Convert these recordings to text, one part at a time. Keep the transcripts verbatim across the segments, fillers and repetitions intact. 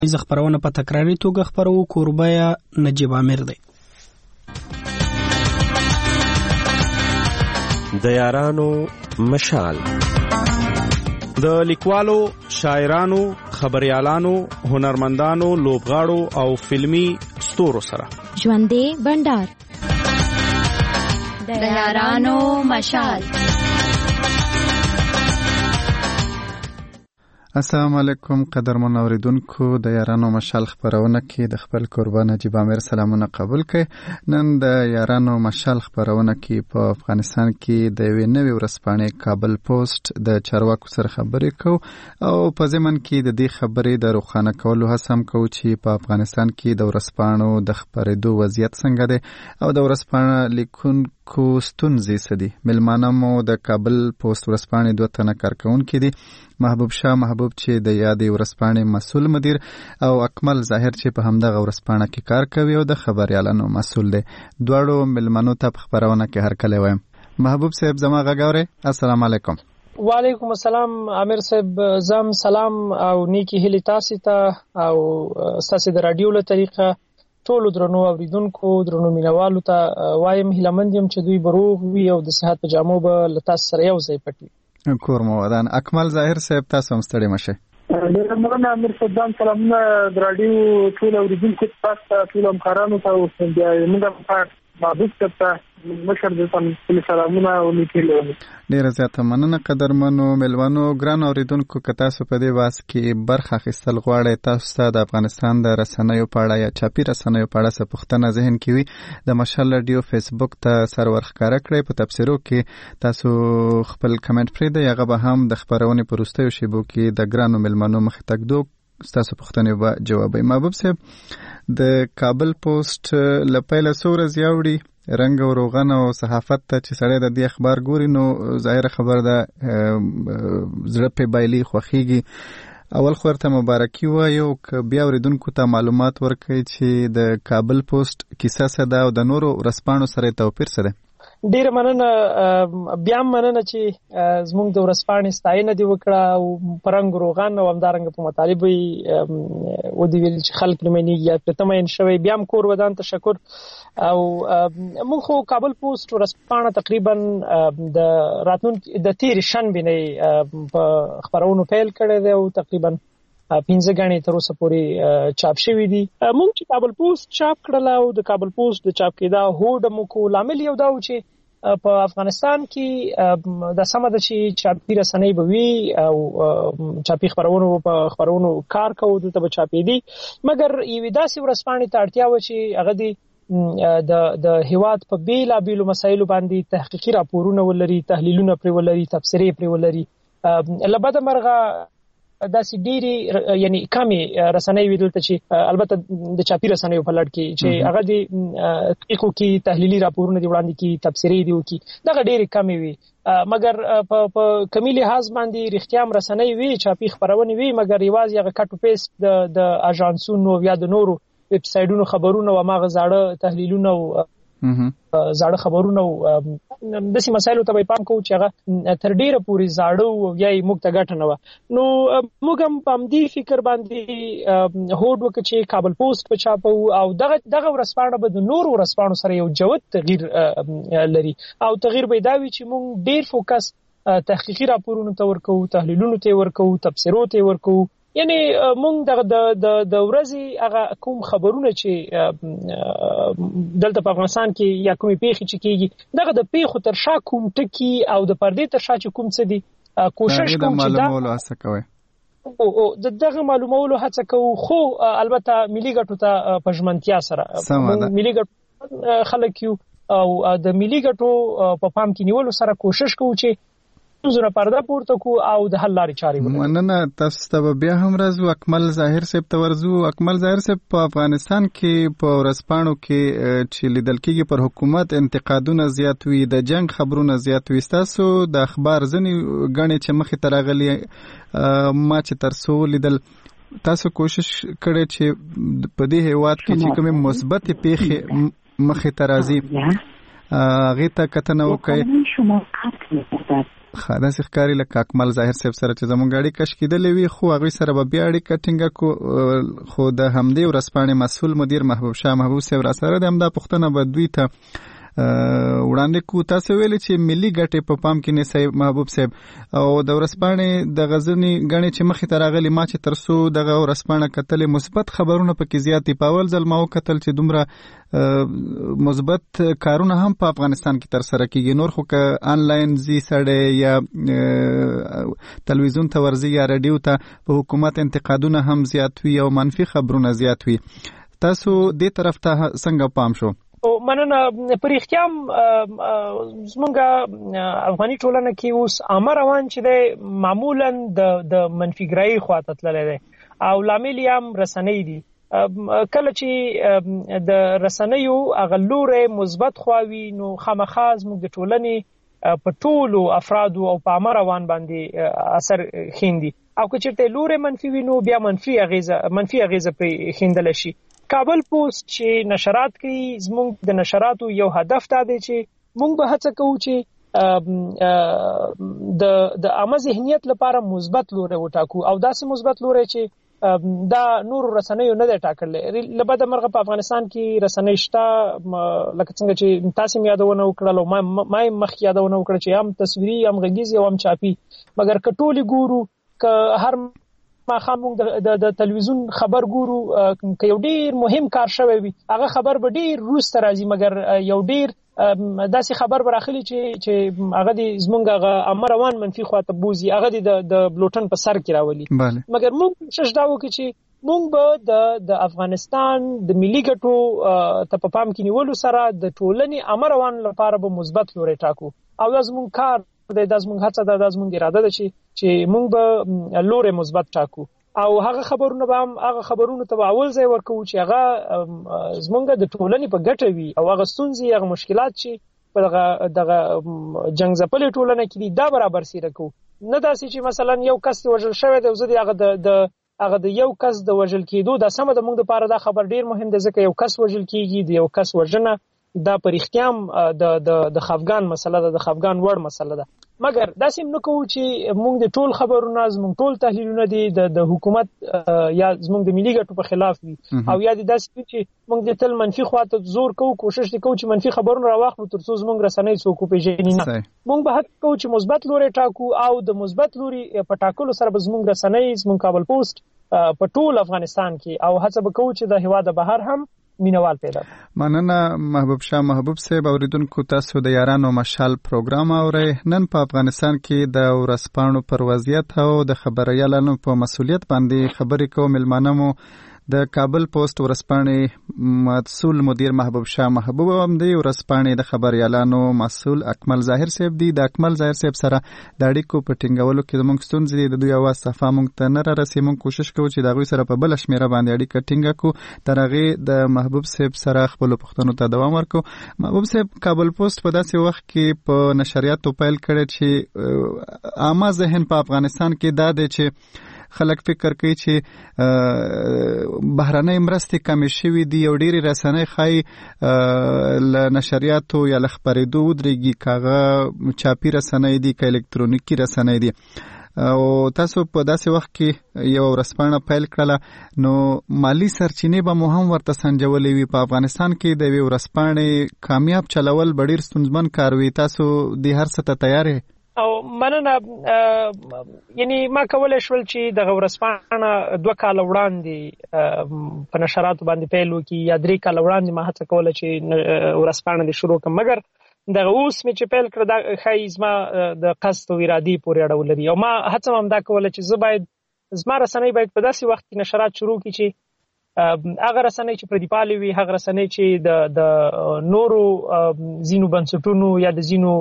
زه خبرونه په تکراري توګه خبرو کوربه نجیب عامر دی. د یارانو مشال د لیکوالو، شاعرانو، خبريالانو، هنرمندانو، لوبغاړو او فلمی ستورو سره ژوندې بندر د یارانو مشال. السلام علیکم قدرمن اوریدونکو، د یارانو مشال خبرونه کې د خپل قربان نجیب عامر سلامونه قبول کړئ. نن د یارانو مشال خبرونه کې په افغانستان کې د یوې نوې ورځپاڼې کابل پوسټ د چارواکو سره خبرې کوو او په ضمن کې د دې خبرې د روښانه کولو هڅه هم کوو چې په افغانستان کې د ورځپاڼو د خبرېدو وضعیت څنګه دی او د ورځپاڼه لیکونکو ستونزې څه دي. مېلمانه مو د کابل پوسټ ورځپاڼې دوه تنه کارکوونکي دي، محبوب شاه محبوب چې د یادې ورځپاڼې مسؤل مدیر او اکمل ظاهر چې په همدغه ورځپاڼه کې کار کوي او د خبريالانو مسؤل دی. دواړو مېلمنو ته په خبرونه کې هرکلی وایم. محبوب صاحب زما غږ اورئ؟ السلام علیکم. وعلیکم السلام عامر صاحب، زم سلام او نیکی هیلې تاسو ته او تاسو د رادیو له طریقه ټول درنو اوریدونکو، درنو مینوالو ته وایم هیلمند یم چې دوی بروغ وي او د صحت په جامو به له تاسو سره یو ځای پټ وي. کور مو ودان. اکمل ظاهر صاحب تاسو هم ستړي مشه. ډېر مننه امیر صاحب، سلامونه د رادیو ټول اوریدونکو تاسو ته، ټول همکارانو ته او موږ په محبوب ته مشر د سلامونه او نیکي لرو. ډېر زیاته مننه قدرمنو مېلمنو. ګران اوریدونکو، که تاسو په دې واس کې برخه اخیستل غواړئ، تاسو ته د افغانستان د رسنیو په اړه یا چاپي رسنیو په اړه څه پوښتنه ذهن کې وي، د مشال رادیو فیسبوک ته سر ورښکاره کړئ. په تبصرو کې تاسو خپل کمنټ پرېږدئ، هغه به هم د خبرونې په وروستیو شیبو کې د ګرانو مېلمنو مخې ته ږدو، ستاسو پوښتنې به جوابوي. محبوب صاحب، د کابل پوسټ له پیله څو ورځې اوړي رنګ او روغن او صحافت ته چې سړی د دې اخبار ګوري نو ظاهره خبر ده زړه په بایلي خوښیږي. اول خو ورته مبارکي وایو، که بیا اوریدونکو ته معلومات ورکړئ چې د کابل پوسټ کیسه څه ده او د نورو ورځپاڼو سره توپیر څه دی. ډیر مننه، بیا مننه چې زموږ د ورځپاڼې ستاینه دی وکړه او پرنګ روغان او همدارنګ په مطالبه و دی ویل چې خلک لمنیږي یا په تمه شوی. بیا هم کور ودان تشکر. او موږ خو کابل پوسټ ورځپاڼه تقریبا د راتلون د تیر شنبه نه په خبرونو پیل کړی دی او تقریبا پنځه غاڼې تر اوسه پورې چاپ شوې دي. موږ چې کابل پوسټ چاپ کړل او د کابل پوسټ د چاپ کېدا هوډ مو کو لامل یو دا و چې په افغانستان کې د سمه د چې چاپی رسنۍ به وي او چاپی خبرونو په خبرونو کار کوو د تب چاپی دي، مګر یوه داسې ورځپاڼې ته اړتیا و چې هغه د د د هیواد په بیلا بیلو مسایلو باندې تحقیقي راپورونه ولري، تحلیلونه پرې ولري، تفسیرې پرې ولري. لبد مرغه داسې ډېری یعنی کمی رسنۍ ویل ته چې البته د چاپی رسنیو په لړ کې چې هغه د تحقیقو کې تحلیلي راپورونه دی وړاندې کې، تفسیرې دی وکي، دا ډېری کمی وي. مګر په کمی لحاظ باندې رښتیا هم رسنۍ وی چاپی خبرونه وی، مګر یوازې هغه کټ پیس د د اژانسونو یا د نورو ویب سایټونو خبرونه او ماغه زاړه تحلیلونه او زاړه خبرونه او د سیمه مسایلو ته پام کوو چې هغه تر ډیره پورې زاړه او یا موږ ته ګټه نه و. نو موږ هم په دې فکر باندې هوډ وکړ چې کابل پوسټ په چاپو او دغه دغه ورځپاڼه به د نورو ورځپاڼو سره یو جوت تغییر لري او تغییر به دا وي چې موږ ډیر فوکس تحقیقي راپورونو ته ورکو، تحلیلونو ته ورکو، تفسیرو ته ورکو. یعنی موږ د د د ورځې هغه کوم خبرونه چې دلته په افغانستان کې یا کومې پیښې چې کیږي دغه د پیښو تر شا کوم ټکی او د پردې تر شا چې کوم څه دي کوشش کوم چې دا معلومولو هڅه کوي او د دغه معلومولو هڅه کوو، خو البته ملي ګټو ته پژمنتیا سره ملي ګټو خلک یو او د ملي ګټو په پام کې نیولو سره کوشش کوو چې زره پرده پورته کو او د حل لارې چارې ولرو. مننه. تاسو ته بیا هم راځو. اکمل ظاهر صاحب ته ورځو. اکمل ظاهر صاحب، په افغانستان کې په ورځپاڼو کې چې لیدل کېږي پر حکومت انتقادونه زیات وي، د جنگ خبرونه زیات وي. تاسو د اخبار ځنې غنې چې مخې ته راغلي ما چې ترڅو لیدل تاسو کوشش کړی چې په دې هیواد کې چې کومې مثبت پیښې مخې ته راځي هغه ته کتنه وکړئ. خاصه ښکاری لکه اکمل ظاهر صاحب سره چې زموږ اړیکه کېدلې وي خو هغه سره به بیا اړیکه ټینګه کو خو د همدې ورسپانې مسؤل مدیر محبوب شاه محبوب صاحب را سره د همدا پښتنه به دوی ته وړاندې کو. تاسو ویل چې ملي ګټې په پام کې نه صاحب محبوب صاحب او د ورسپانې د غزنی غني چې مخې ته راغلي ما چې ترسو دغه ورسپانه کتل مثبت خبرونه پکې زیاتې پاول ځل ما وکتل چې دومره مثبت کارونه هم په افغانستان کې تر سره کیږي. نور خو که انلاین زی سړی یا تلویزیون ته ورزي یا رادیو ته په حکومت انتقادونه هم زیات وي او منفي خبرونه زیات وي. تاسو دې طرف ته څنګه پام شو؟ او مننه. پر اختیام زمونږ افغاني ټولنه کې اوس عامه روان چې دی معمولا د د منفیګرایي خواته تللی دی او لامل یې هم رسنۍ دي. کله چې د رسنیو هغه لوری مثبت خوا وي نو خامخا زموږ د ټولنې په ټولو افرادو او په عامه روان باندې اثر ښیندي او که چېرته لوری منفي وي نو بیا منفي اغیزه منفي اغیزه پرې ښیندلی شي. کابل پوسټ چې نشرات کوي زموږ د نشراتو یو هدف دا دی چې موږ به هڅه کوو چې د د عامه ذهنیت لپاره مثبت لوری وټاکو او داسې مثبت لوری چې دا نور رسنیو نه دی ټاکلی. له بده مرغه په افغانستان کې رسنۍ شته لکه څنګه چې تاسو یې یادونه وکړل او ما ما مخکې یادونه وکړه چې هم تصویري هم غږیزي او هم چاپي مګر که ټولې ګورو که هر ما خامون د د تلویزیون خبر ګورو که یو ډیر مهم کار شوی وي هغه خبر به ډیر روسته راځي مګر یو ډیر داسې خبر براخلي چې چې هغه د زمونږ هغه عامه روان منفي خواته بوزي هغه د د بلوټن په سر کې راولي. مګر موږ کوشش دا وکړو چې موږ به د د افغانستان د ملي ګټو ته په پام کې نیولو سره د ټولنې عامه روان لپاره به مثبت لوری ټاکو او دا زموږ کار دی، دا زموږ هڅه ده، دا زموږ اراده ده چې چې موږ به لوری مثبت ټاکو او هغه خبرونه به هم هغه خبرونه ته به اول ځای ورکوو چې هغه زموږ د ټولنې په ګټه وي او هغه ستونزې هغه مشکلات چې په دغه دغه جنګ ځپلې ټولنه کې دي دا برابر سیره کوو. نه داسې چې مثلا یو کس وژل شوی دی او زه د هغه د هغه د یو کس د وژل کېدو دا سمه د موږ لپاره دا خبر ډیر مهم دی ځکه یو کس وژل کېږي د یو کس وژنه دا پر اختیام د د د خفګان مسله ده، د خفګان وړ مسله ده. مګر داسې نه کوو چې موږ د ټول خبرونه زموږ ټول تحلیلونه دي د د حکومت یا زموږ د ملي ګټو په خلاف وي او یا د داسې چې موږ د تل منفي خواته زور کوو، کوشش کوو چې منفي خبرونه راواخلو تر څو زموږ رسنۍ څوک وپېژني نه. موږ به هڅه کوو چې مثبت لوري ټاکو او د مثبت لوري په ټاکلو سره به زموږ رسنۍ زموږ کابل پوسټ په ټول افغانستان کې او هڅه به کوو چې د هېواد بهر هم مینوال پیدا. مننه محبوب شاه محبوب صاحب. اوریدونکو تاسو د یارانو مشال پروګرام اورئ. نن په افغانستان کې د ورسپاڼو پر وضعیت او د خبريالانو په مسولیت باندې خبرې کوو. ملمانه مو د کابل پوسټ ورسپاڼې مسؤل مدیر محبوب شاه محبوب هم دی، ورسپاڼې د خبريالانو مسؤل اکمل ظاهر صاحب دی. د اکمل ظاهر صاحب سره د اړیکو په ټینګولو کې زموږ ستونزې دي، د دوی اواز صفه موږ ته نه رارسي. موږ کوشش کوو چې د هغوی سره په بله شمېره باندې اړیکه ټینګه کړو تر هغې د محبوب صاحب سره خپلو پوښتنو ته دوام ورکړو. محبوب صاحب، کابل پوسټ په داسې وخت کې په نشریاتو پیل کړی چې عامه ذهن په افغانستان کې دا دی چې خلک فکر کوي چې بهرنۍ مرستې کمې شوي دي او ډېرې رسنۍ ښایي له نشریاتو یا له خپرېدو ودرېږي، که هغه چاپي رسنۍ دي که الکترونیکي رسنۍ دي. او تاسو په داسې وخت کې یو ورسپاڼه پیل کړله نو مالی سرچینې به مو هم ورته سنجولې وي. په افغانستان کې د یوې ورسپاڼې کامیاب چلول به ډېر ستونزمن کار وي. تاسو دې هر څه ته تیار یې؟ او مننه. یعنی ما کولای شول چې دغه ورسپاڼه دوه کاله وړاندې په نشراتو باندې پیل وکړي یا درې کاله وړاندې ما هڅه کوله چې ورسپاڼه دې شروع کړم، مګر دغه اوس مې چې پیل کړه دا ښایي زما د قصد او ارادې پورې اړه ولري او ما هڅه هم دا کوله چې زه باید زما رسنۍ باید په داسې وخت کې نشرات شروع کړي چې هغه رسنۍ چې پردي پالې وي، هغه رسنۍ چې د د نورو ځینو بنسټونو یا د ځینو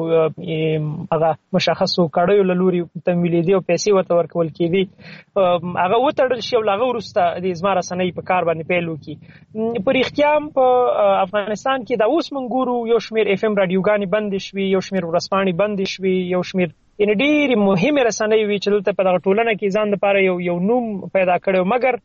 هغه مشخصو کړیو له لوري تمویلېدې او پیسې ورته ورکول کېدې هغه وتړل شي او له هغه وروسته د زما رسنۍ په کار باندې پیل وکړي. په رښتیا هم په افغانستان کې دا اوس موږ ګورو یو شمېر اف ام راډیوګانې بندې شوي، یو شمېر ورځپاڼې بندې شوي، یو شمېر یعنې ډېرې مهمې رسنۍ وي چې دلته په دغه ټولنه کې ځان دپاره یو یو نوم پیدا کړی، مګر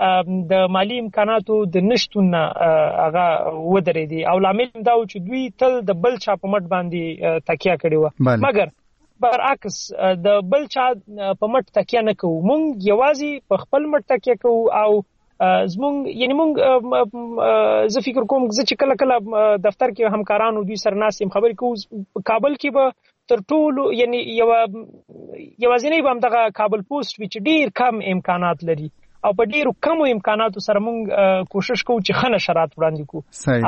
د مالی امکاناتو د نشتون نه هغه ودرېدي او لامل دا و چې دوی تل د بل چا په مټ باندې تکیه کړې وه. مګر برعکس د بل چا په مټ تکیه نه کوو، مونږ یوازې په خپل مټ تکیه کوو او زمونږ یعنی مونږ زه فکر کوم چې کله کله دفتر کې همکارانو دوی سره ناست یم خبرې کوو، کابل کې به تر ټولو یعنی یو یوازینی به همدغه کابل پوسټ وي چې ډیر کم امکانات لري او په ډیرو کمو امکاناتو سره مونږ کوشش کوو چې ښه نشرات وړاندې کوو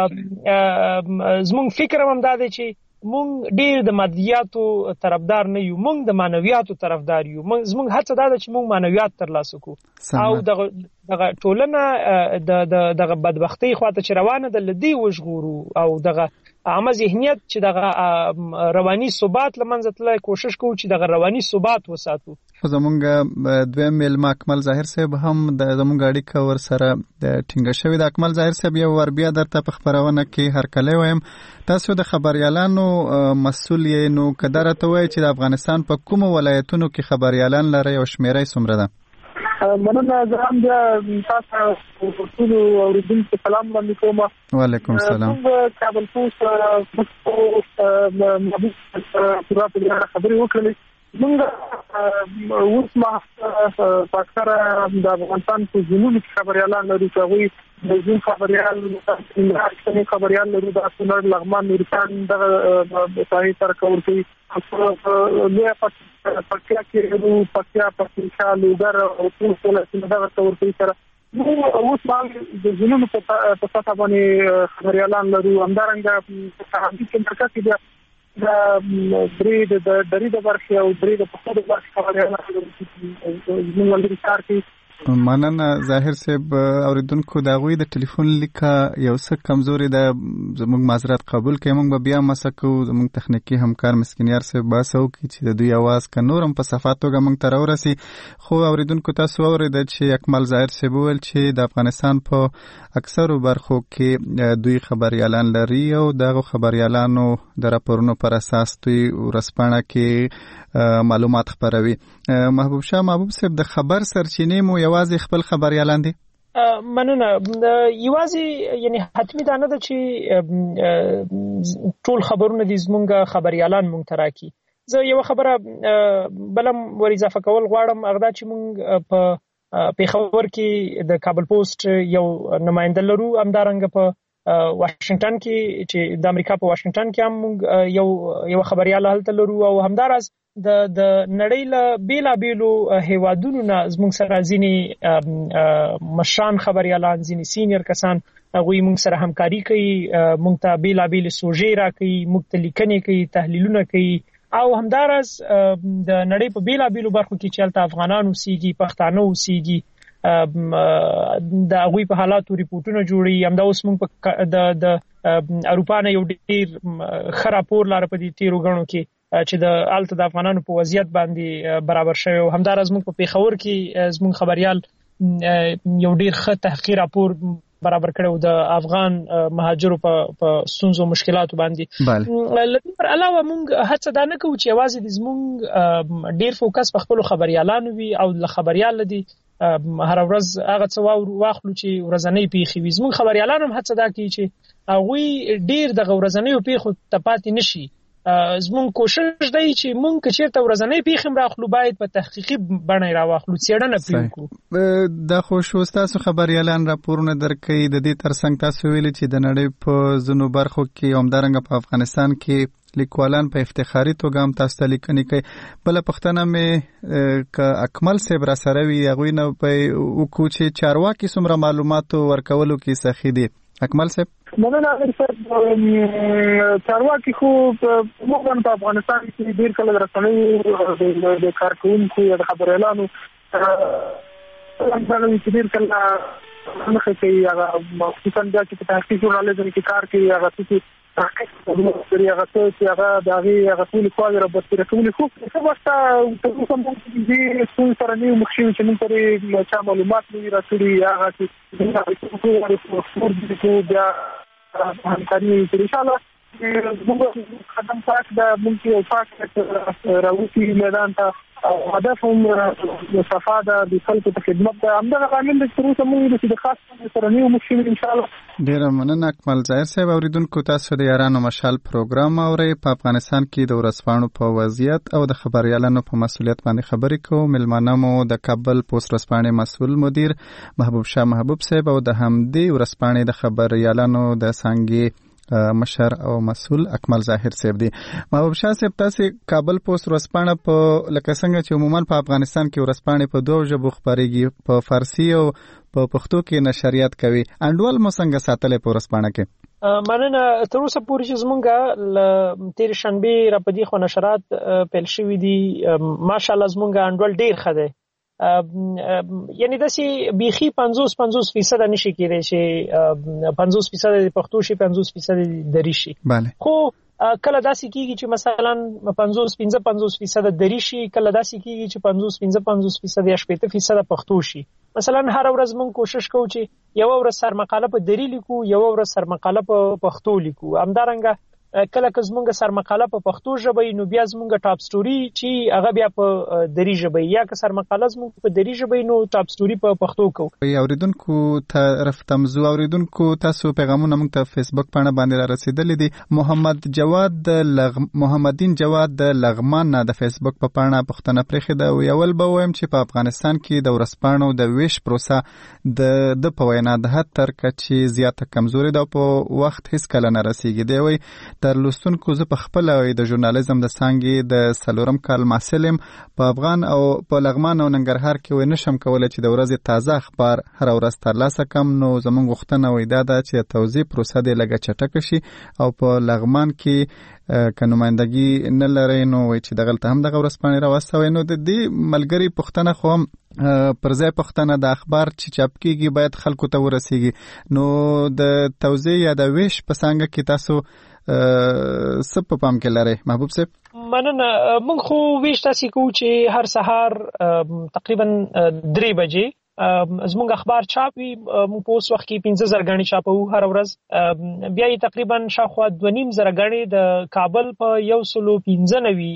او زمونږ فکر هم دا دی چې مونږ ډیر د مادیاتو طرفدار نه یو، مونږ د معنویاتو طرفدار یو. زمونږ هڅه دا ده چې مونږ معنویات ترلاسه کوو او دغه دغه ټولنه د دغه بدبختی خواته چې روانه ده لدی وژغورو او دغه عامه ذهنیت چې دغه رواني ثبات لمنځه تلای کوشش کوو چې دغه رواني ثبات وساتو. زمونږ دویم میلمه اکمل ظاهر صاحب هم د زمونږ اړیکه ور سره د ټینګه شوې د اکمل ظاهر صاحب یو ور بیا درته په خبرونه کې هرکلی وایم، تاسو د خبريالانو مسؤل یې، نو کدارته وای چې د افغانستان په کوم ولایتونو کې خبريالان لري او شمیره یې څومره ده؟ مننه، زه هم بیا تاسو ټول اوریدونکو سلام وړاندې کوم. وعلیکم السلام. کابل پوسټ محبوب پورا په خبرې وکړلې. موږ اوس ما پاکستان د افغانستان په جنوب کې خبريالان لرو، چې هغوی د زون خبريال د خبريال لرو د اسناد لغمان نورستان دغه صحیح تر کول کوي لوی پکتیا کې لرو، پکتیا پکتیا لوګر او ټول ټول دغه تور کوي سره موږ اوس باندې د جنوب په سطح باندې خبريالان لرو. همدارنګه په هغه کې مرکز کې دا درې د درې د برخې او درې د پخو د برخې خبريالان زموږ ولې کار کوي. مننه ظاهر صاحب. اوریدونکو د هغوی د ټلیفون لیکه یو څه کمزوري ده، زموږ معذرت قبول کړئ. موږ به بیا مسه کوو، زموږ تخنیکي همکار مسکینیار صاحب باسه وکړي چې د دوی اواز که نور هم په صفا توګه موږ ته راورسي. خو اوریدونکو تاسو واورېده چې اکمل ظاهر صاحب وویل چې د افغانستان په اکثرو برخو کې دوی خبريالان لري او دغه خبريالانو د راپورونو پر اساس دوی ورځپاڼه کې معلومات خپروي. محبوب شاه محبوب صاحب، د خبر سرچینې مو یوازې خپل خبريالان دي؟ مننه، یوازې یعنی حتمی دا نه ده چې ټول خبرونه دي زمونږ خبريالان مونږ ته راکړي. زه یو خبره بلم ور اضافه کول غواړم، هغه دا چې مونږ په پیښور کې د کابل پوسټ یو نماینده لرو، همدارنګه په واشنگټن کې چې د امریکا په واشنگټن کې هم مونږ یو یو خبريال هلته لرو او همدارس د د نړۍ له بیلابیلو هیوادونو نه زموږ سره ځینې مشران خبريالان، ځینې سینیر کسان هغوی موږ سره همکاري کوي، موږ ته بیلابیل سوژې راکوي، موږ ته لیکنې کوي، تحلیلونه کوي او همدارس د نړۍ په بیلابیلو برخو کې چې هلته افغانان اوسېږي، پښتانه اوسېږي، د هغوی په حالاتو ریپورټونه جوړوي. همدا اوس موږ د د اروپا نه یو ډېر ښه راپور لاره په دې تېرو ګڼو کې چې د الته د افغانانو په وضعیت باندې برابر شوی او همدارس موږ په پیښور کې زموږ خبريال یو ډېر ښه تحقیقي راپور برابر کړو د افغان مهاجرو په ستونزو مشکلاتو باندې. لکه پر علاوه موږ هڅه دا نه کوو چې یوازې د زموږ ډېر فوکس په خپلو خبريالانو وي او له خبريال دي هر ورځ هغه څه واخلو چې ورځنۍ پیښې وي. زموږ خبريالان هم هڅه دا کوي چې هغوی ډېر دغه ورځنیو پیښو ته پاتې نشي. زموږ کوشش دی چې موږ که چېرته ورځنۍ پیښې هم راخلو باید په تحقیقي بڼه یې راواخلو، څېړنه پرې وکړو. دا خو شو ستاسو خبريالان راپورونه درکوي، د دې ترڅنګ تاسو ویلي چې د نړۍ په ځینو برخو کې همدارنګه په افغانستان کې لیکوالان په افتخاري توګه هم تاسو ته لیکنې کوي. بله پوښتنه مې که اکمل صاحب را سره وي هغوی نه به وکړو چې چارواکي څومره معلوماتو ورکولو کې سخي دي. اکمل صاحب. مننه امیر صاحب. چارواکي خو موږ په افغانستان کې ډېر کله رسنیو د کارکوونکو یا د خبريالانو چې ډېر کله مخه کوي، هغه خصوصا بیا چې په تحقیق ژورنالیزم کې کار کوي، هغه څه تحقیق کوي، هغه څه چې هغه د هغې هغه ټولې خواوې رابرسېره کوي. خو څه وخته تر اوسه موږ دې ستونزې سره نه یو مخ شوي چې موږ پرې چا معلومات نه وي راکړي، هغه چې بیا همکاري وکړي. انشاءالله زموږ قدم پاک ده، موږ یو پاک راوځي میدان ته هدف هم مصافحه د خلکو ته خدمت ده. همدغه عامل د تر اوسه موږ د خاص سره نیو مشکل ان شاء الله. ډیره مننه اکمل ظاهر صاحب. اوریدونکو تاسو د یارانو مشال پروګرام اورئ. په افغانستان کې د ورځپاڼو په وضعیت او د خبريالانو په مسولیت باندې خبرې کوو. ملمانه مو د کابل پوسټ ورځپاڼې مسؤل مدیر محبوب شاه محبوب صاحب او د همدې ورځپاڼې د خبريالانو د څانګې مشر او مسؤل اکمل ظاهر صاحب دی. محبوب شاه صاحب، تاسو کابل پوسټ ورځپاڼه په لکه څنګه چې عموما په افغانستان کې ورځپاڼې په دوه ژبو خبريږي، په فارسی او په پښتو کې نشریات کوي. انډول مو څنګه ساتلې په ورځپاڼه کې؟ مننه. تر اوسه پورې چې زمونږه ل تیر شنبه را پدې خو نشرات پیل شوې دي، ماشاءالله زمونږه انډول ډیر ښه دی. یعنی داسې بیخي پنځوس پنځوس فیصد نشي کېدای چې پنځوس فیصد د پښتو شي، پنځوس فیصد دری شي. خو کله داسې کېږي چې مثلا پنځوس پنځه پنځوس فیصد دری شي، کله داسې کېږي چې پنځوس پنځه پنځوس فیصد یا شپږ فیصد پښتو شي. مثلا هر ورځ موږ کوشش کوو چې یو ورځ سرمقاله په دری لیکو، یو ورځ سرمقاله په پښتو لیکو. همدارنګه کله که زمونږ سرمقاله په پښتو ژبه نو بیا زمونږ ټاپ سټوري چې هغه بیا په دری ژبه، یا که سرمقاله زمونږ په دری ژبه نو ټاپ سټوري په پښتو کوو. اوریدونکو طرف تمزو اوریدونکو تاسو پیغامونه موږ ته فیسبوک باندې باندې را رسیدلې دي. محمد جواد د لغ... محمدین جواد د لغمان نه د فیسبوک په پاڼه پښتنه پرېخه دا ویول به وایم چې په افغانستان کې د ورځپاڼو د ویش پروسه د د په وینا د حد تر کچې زیاته کمزوري ده، په وخت هیڅ کله نه رسیږي. دی وی تر لوستونکو زه په خپل د ژورنالیزم د څانګې د سلورم کال محصل په افغان او په لغمان او ننګرهار کې وای نشم کولای چې د ورځې تازه اخبار هر ورځ ترلاسه کم. نو زموږ غوښتنه وای دا ده چې توزیع پروسه د لګه چټک شي او په لغمان کې که نمائندګي نه لري نو وای چې دغلته هم دغه ورځپاڼې راوستوي. نو د دې ملګری پښتنه خو هم پر ځای پښتنه د اخبار چې چاپ کیږي باید خلکو ته ورسیږي. نو د توزیع یا د ویش په څنګه کې تاسو سب په پام کې لري محبوب صاحب؟ مننه. موږ خو ویش تاسو کوو چې هر سهار تقریبا درې بجې زموږ اخبار چاپ وي. موږ په اوس وخت کې پنځه زره غاڼې چاپو هر ورځ. بیا یې تقریبا شاوخوا دوه نیم زره غاڼې د کابل په یو سلو پنځه نوي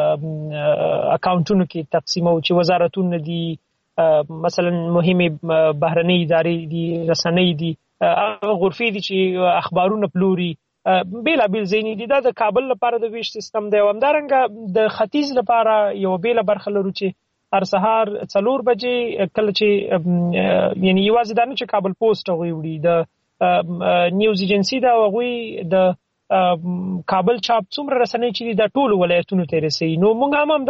اکاونټونو کې تقسیمو چې وزارتونه دي، مثلا مهمه بهرنۍ ادارې دي، رسنۍ دي، غرفې دي چې اخبارونه پلوري، بیلا بیل زینی دي. دا د کابل لپاره د ویش سیستم دی. همدارنګه د ختیځ لپاره یو بیل برخه لرو چې هر سهار څلور بجې کله چې یعنی یوازې دا نه چې کابل پوسټ غوي وړي، د نیوز ایجنسی دا غوي د کابل چاپ څومره رسنۍ چې د ټولو ولایتونو ته رسي. نو موږ هم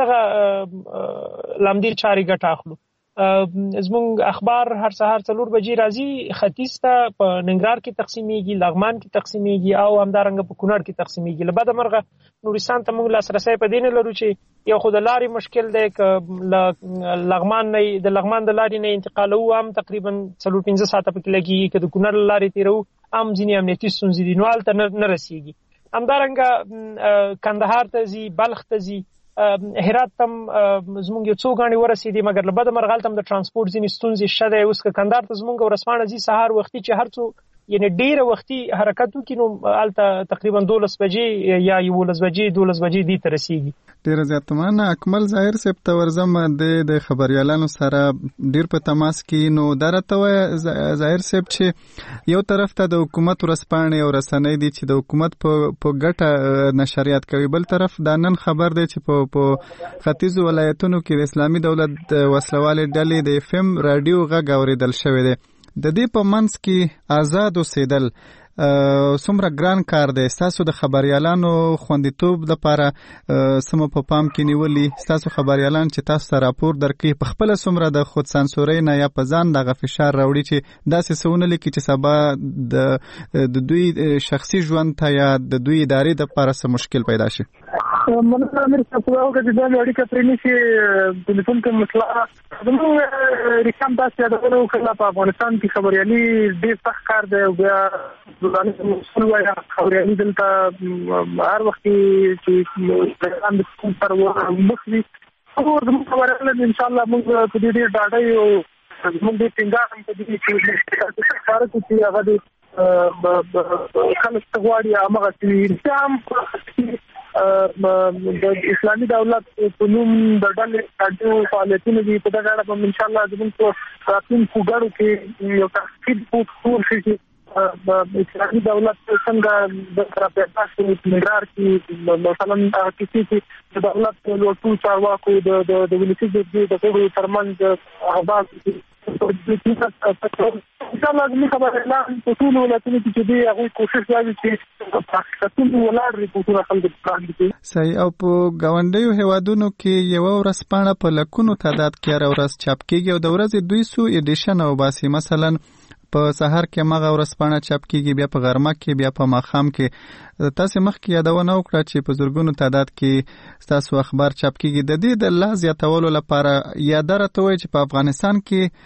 دغه لامدیر چاري ګټه اخلو. زمونږ اخبار هر سهار څلور بجې راځي، ختیځ ته په ننګرهار کې تقسیمیږي، لغمان کې تقسیمیږي او همدارنګه په کونړ کې تقسیمیږي. له بده مرغه نورستان ته موږ لاسرسی په دې نه لرو چې یو خو د لارې مشکل دی، که لغمان نه د لغمان د لارې نه انتقالو هم تقریبا څلور پنځه ساعته پکې لګي، که د کونړ له لارې تیرو هم ځینې امنیتي ستونزې دي، نو هلته نه رسیږي. همدارنګه کندهار ته ځي، بلخ ته ځي، هرات تم زمونږ یو څو غاڼې ورسېدې، مګر له بده مرغه هلته هم د ټرانسپورټ ځینې ستونزې شته دی. اوس که کندهار ته زمونږ ورځپاڼه ځي سهار وختي چې هر څو یعنی ډیره وختي حرکت وکړي نو هلته تقریبا دولس بجې یا یولس بجې دولس بجې دې ته رسیږي. ډیره زیاته مننه. اکمل ظاهر صاحب ته ورځم د خبريالانو سره ډیر په تماس کې. نو دا راته وایه ظاهر صاحب چې یو طرف ته د حکومت ورځپاڼې او رسنۍ دي چې د حکومت په ګټه نشریات کوي، بل طرف دا نن خبر دی چې په ختیځو ولایتونو کې د اسلامي دولت د وسلوالې ډلې د اف ام رادیو غږ اوریدل شوی دی. د دې په منځ کې آزاد اوسېدل څومره ګران کار دی؟ ستاسو د خبريالانو خوندیتوب لپاره سمو په پام کې نیولي ستاسو خبريالان چې تاسو ته راپور درکړي په خپل څومره د خود سانسورۍ نه یا په ځان دغه فشار راوړي چې داسې څه ونه لیکي چې سبا د دوی شخصي ژوند ته یا د دوی ادارې لپاره څه مشکل پیدا شي؟ مننه. امیر صاحب دا وګورئ چې دا اړیکه پرې نشي ټلیفون کې مسله زموږ ریکام داسې یادونه وکړه په افغانستان کې خبريالي ډېر سخت کار دی او بیا ځوانان مسؤل وایي خبريالي دلته هر وخت چې د کوم پر مخ وي او زموږ خبريالان ان شاء الله موږ په دې ډېر ډاډه یو. زموږ د ټینګار هم په دې چې کار کوي چې هغه د خلک ته غواړي هغه چې هم د اسلامي دولت په نوم د ډلې اډو فعالیتونه دي په دغه اړه به ان شاء الله زموږ په راتلونکو غړو کې یو تحقیق وکړو چې د اسلامي دولت څنګه د طرفدارۍ مقرر کې مثلا کیسې چې د دولت له ټول چارواکو د د ولسی د دغه ترمنځ احباب ان شاء الله موږ خبره اعلان په ټول ولایتونو کې چې دی هغه کوشش کوي چې پاکستان ولر ریپورتونه خلک وړاندې صحیح. او په گاونډیو هیوادونو کې یو ورځپاڼه په لکونو تعداد کې هر ورځ چاپ کیږي او د ورځې دوه سوه ایډیشن او باسي. مثلا په سحر کې مغه ورځپاڼه چاپ کیږي، بیا په غرمه کې، بیا په ماخام کې. تاسو مخکې یادونه وکړه چې په زرګونو تعداد کې تاسو اخبار چاپ کیږي. د دې د لا زیاتولو لپاره یادره ته وایي چې په افغانستان کې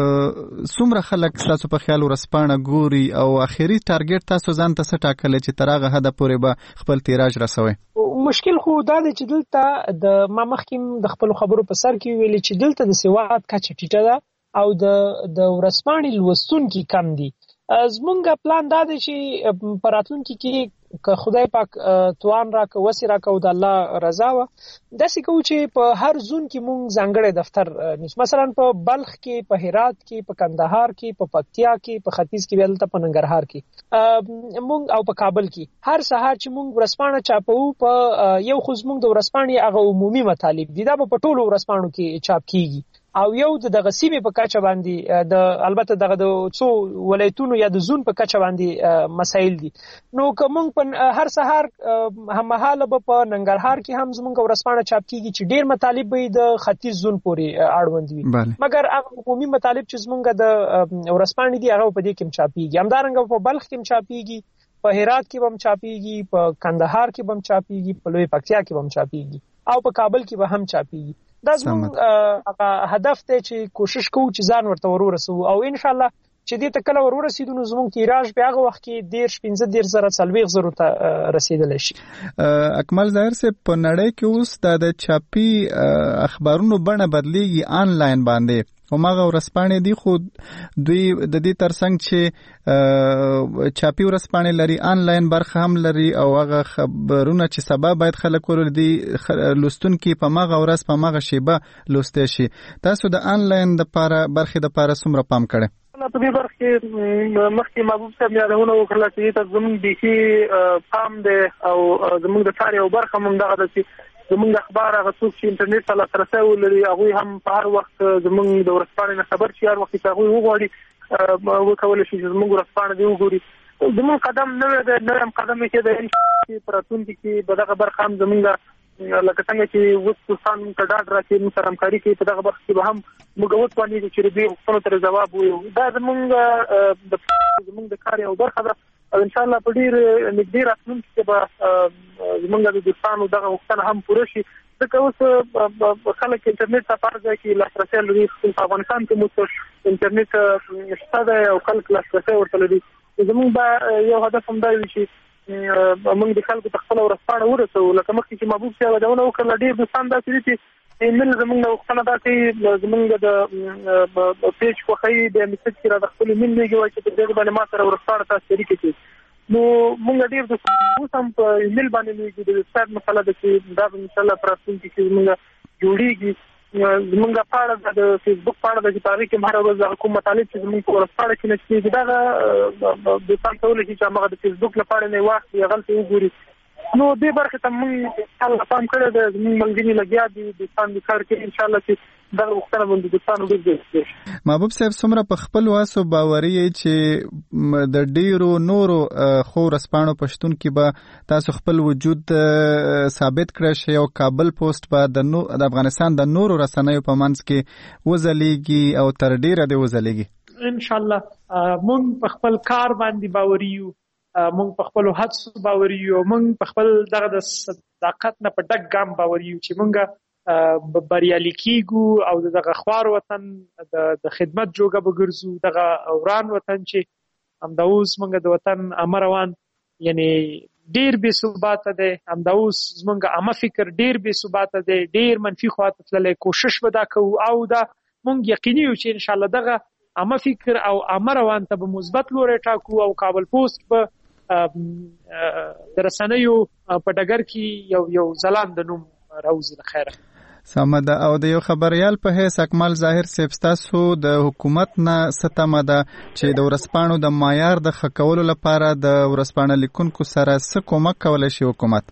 څومره خلک تاسو په خیال ورځپاڼه ګوري او اخیری ټارګټ تاسو ځان ته څه ټاکل چې ترغه هدف پورې به خپل تیراژ رسوي؟ مشکل خو دا دی چې دلته د ما مخکې د خپل خبرو په سر کې ویل چې دلته د سواد کچه ټیټه ده او د د ورځپاڼې لوستونکي کم دي. زمونږ پلان دا دی چې په راتلونکي کې که خدای پاک توان راکړي وسی راکړي د الله رضا و داسې کوو چې په هر زون کې مونږ ځانګړی دفتر نیسو. مثلا په بلخ کې، په هرات کې، په کندهار کې، په پکتیا کې، په ختیځ کې، بلته په ننګرهار کې مونږ او په کابل کې هر سهار چې مونږ ورځپاڼه چاپو په یو خو زمونږ د ورځپاڼې هغه عمومي مطالب دي دا په ټولو ورځپاڼو کې چاپ کیږي او یو د دغه سیمې په کچه باندې د البته دغه د څو ولایتونو یا د زون په کچه باندې مسایل دي. نو کوم په هر سهار هممهاله په ننګرهار کې هم زموږ ورځپاڼه چاپ کیږي چې ډیر مطالب به د ختیځ زون پورې اړوند وي، مګر هغه عمومي مطالب چې زموږ د ورځپاڼې دي هغه په دې کې چاپیږي. همدارنګه په بلخ کې چاپیږي، په هرات کې هم چاپیږي، په کندهار کې هم چاپیږي، په لوی پکتیا کې هم چاپیږي او په کابل کې به هم چاپیږي. دا زموږ هدف دی چې کوشش کوو چې ځان ورته ورورسو او ان شاء الله چې دې ته کله ورورسېدو نو زموږ تیراژ بیا هغه وخت کې ډېر پنځه دېرش زره څلوېښت زرو ته رسېدلی شي. اکمل ظاهر صاحب په نړۍ کې اوس د چاپي اخبارونو بڼه بدلیږي آنلاین باندې او ماغه ورځپاڼې دي خو دوی د دې ترڅنګ چې چاپي ورځپاڼې لري آنلاین برخه هم لري او هغه خبرونه چې سبا باید خلک ورودي لوستونکي په ماغه ورځ په ماغه شیبه لوستي شي. تاسو د آنلاین د لپاره برخه د لپاره څومره پام کړئ؟ په دې برخه کې مخکې محبوب صاحب یادونه وکړه چې تاسو زموږ د پام دی او زموږ د کار یو برخه مونږ دغه د زموږ اخبار هغه څوک چې انټرنیټ ته لاسرسی ولري هغه هم په هر وخت زموږ د ورځپاڼې نه خبر شي، هر وخت چې هغه وغواړي وکولای شي چې زموږ ورځپاڼه دی وګوري. زموږ قدم نوې ده، نوې قدم کې ده چې په راتلونکي کې به دغه برخه هم زموږ لکه څنګه چې اوس پاکستان ته ډاډ راکړي موږ سره همکاري کوي په دغه برخه کې به هم موږ وتوانیږو چې دې غوښتنو ته جواب ووایو. دا زموږ د زموږ د کار یو برخه ده او ان شاء الله په ډیر نږدې راتلونکي کې به زموږ د دوستانو دغه غوښتنه هم پوره شي. ځکه اوس خلک انټرنیټ ته په ځای کې لاسرسی لري. په افغانستان کې موږ انټرنیټ شته دی او خلک لاسرسی ورته لري. زموږ به یو هدف هم دا وي چې موږ د خلکو ته خپله ورځپاڼه ورسوو. لکه مخکې چې محبوب صاحب یادونه وکړله ډېر دوستان داسې دي چې ایمیل زموږ نه غوښتنه دا کوي زموږ د پیج خوښوي بیا میسج کې را د خپل ایمیل لیږي وایي چې په دې باندې ما سره ورځپاڼه تاسو شریکه کړي. نو موږ ډېر دوستان اوس هم په ایمیل باندې لیږي. د ویبسایټ مسله ده چې دا به انشاءالله په راتلونکي کې زموږ جوړېږي. زموږ پاڼه د فیسبوک پاڼه ده چې په هغې کې هره ورځ کوم مطالب چې زموږ په ورځپاڼه کې نشتېږي دغه دوستان کولی شي چې همغه د فیسبوک له پاڼې نه یې واخلي هغلته وګوري. نو دې برخې ته موږ الله پام کړی دی. زموږ ملګري لګیا دي، دوستان دې کار کوي. انشاءالله چې دغه غوښتنه باندې دوستانو ډېر دی. محبوب صاحب څومره په خپل واسو باوري یې چې د ډېرو نورو خو ورځپاڼو په شتون کې به تاسو خپل وجود ثابت کړی شئ او کابل پوسټ به د افغانستان د نورو رسنیو په منځ کې وځلیږي او تر ډېره دې وځلیږي؟ انشاءالله موږ په خپل کار باندې باوري یو، موږ په خپل هڅو باوري یو، موږ په خپل دغه د صداقت نه په ډک ګام باوري یو چې موږ بریالي کیږو او دغه خوار وطن د خدمت جوګه بګرځو. دغه وران وطن چې همدا اوس موږ د وطن عامه روان یعنی ډیر بې ثباته دی، همدا اوس زموږ عامه فکر ډیر بې ثباته دی، ډیر منفي خواته تللی. کوشش به دا کوو او دا موږ یقیني یو چې انشاءالله دغه عامه فکر او عامه روان ته به مثبت لوری ټاکو او کابل پوسټ به د رسنیو په ډګر کې یو یو ځلانده نوم راوځي د خیره. سمه او د یو خبريال په هیڅ اکمل ظاهر صاحب تاسو د حکومت نه ستمه ده چې د ورسپانو د معیار د خکولو لپاره د ورسپانه لیکونکو سره څه کومک کولای شي حکومت؟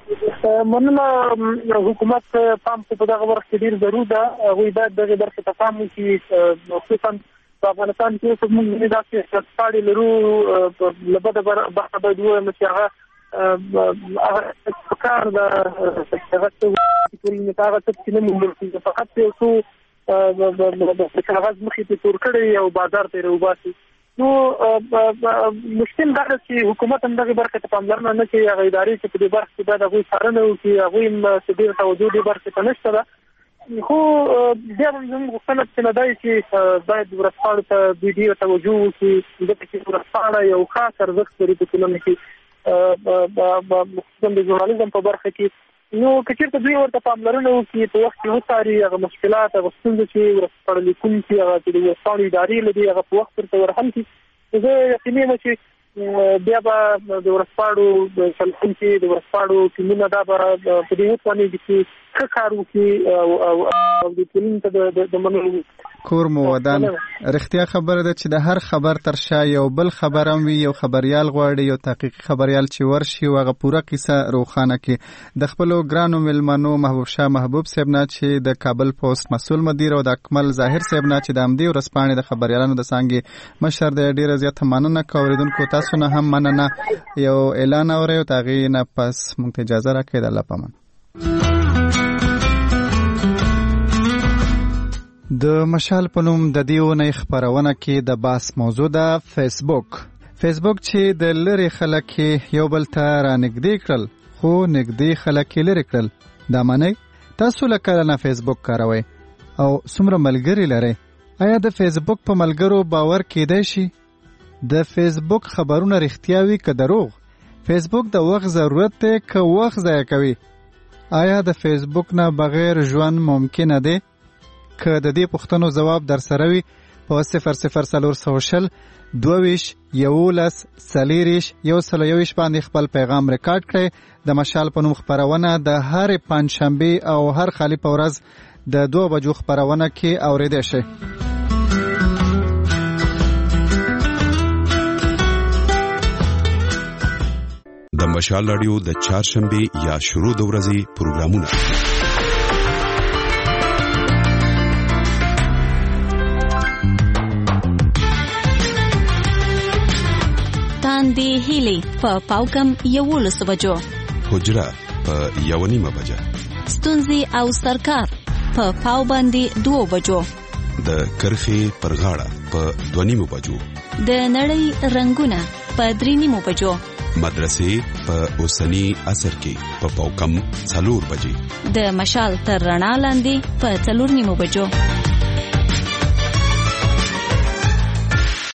مننه. حکومت پام په دغه وخت کې ډیر ضروري ده. غوي باید دغه برخه ته پام وکړي. خصوصا په افغانستان کې څومره موږ داسې سپاړي لرو لبد برخه باید ووایم چې هغه هغه کار د هغه څه ټول هغه څه چې نه موږ فقط یو څو د کاغذ مخې ته تور کړی او بازار ته راوباسي. نو مشکل دا ده چې حکومت هم دغه برخه ته پاملرنه نه کوي. هغه ادارې چې په دې برخه کې باید هغوی څارنه وکړي هغوی هم ډېر توجه دې برخې ته نشته ده. خو بیا هم زموږ غوښتنه چې نه دی چې باید ورځپاڼو ته دوی ډېره توجه وکړي ځکه چې ورځپاڼه یو خاص ارزښت لري په ټولنه کې خصوصا د ژورنالیزم په برخه کې. نو که چېرته دوی ورته پاملرنه وکړي په وخت کې وڅاري هغه مشکلات هغه ستونزې چې ورځپاڼه لیکونکي هغه چې د ورځپاڼو ادارې لري هغه په وخت ورته ورحل کړي. زه یقیني یم چې بیا به د ورځپاڼو د چلونکي د ورځپاڼو ټیمونه دا به په دې وتوانېږي چې ښه کار وکړي او د ټولنې ته د منلو کور مو ودان. رښتیا خبره ده چې د هر خبر تر شا یو بل خبر هم وي. یو خبريال غواړي یو تحقیقي خبريال چې ورشي او هغه پوره قصه روښانه کړي. د خپلو ګرانو ملمنو محبوب شاه محبوب صاحب نه چې د کابل پوسټ مسؤل مدیر او د اکمل ظاهر صاحب نه چې د امدی ورځپاڼې د خبريالانو د څنګه مشر د ډیره زیاته مننه کوریدونکو تاسو نه هم مننه. یو اعلان اوري او تاغي نه پس مونږ اجازه راکړئ. د الله پامان. د مشال په نوم د دیونه خبرونه کې د باس موضوع ده فیسبوک. فیسبوک چې د لری خلک یو بل ته رانږدې کړل خو نږدې خلک لری کړل. دا معنی تاسو لکه نه فیسبوک کاروئ او څومره ملګری لرئ؟ آیا د فیسبوک په ملګرو باور کېدای شي؟ د فیسبوک خبرونه رښتیا وي که دروغ؟ فیسبوک د وخت ضرورت دی که وخت ضایع کوي؟ آیا د فیسبوک نه بغیر ژوند ممکن دی؟ که د دې پوښتنو جواب در سره وي په صفر صفر څلور سوه شل دوه ویشت یولس څلېرویشت یو سل یوویشت باندې خپل پیغام ریکارډ کړئ. د مشال په نوم خپرونه د هرې پنجشنبې او هر خالي په ورځ د دوه بجو خپرونه کې اورېدی شئ. د مشال رادیو د چهارشنبې یا شروع د ورځې پروګرامونه تاندې هیلې په پاوکم یولس بجو، حجره په یو نیمه بجه، ستونزې او سرکار په پاو باندې دوه بجو، د کرخې پر غاړه په دوه نیمه بجو، د نړۍ رنگونه په درې نیمه بجو، مدرسې په اوسنی عصر کې په پاوکم څلور بجې، د مشال تر رڼا لاندې په څلور نیمه بجو.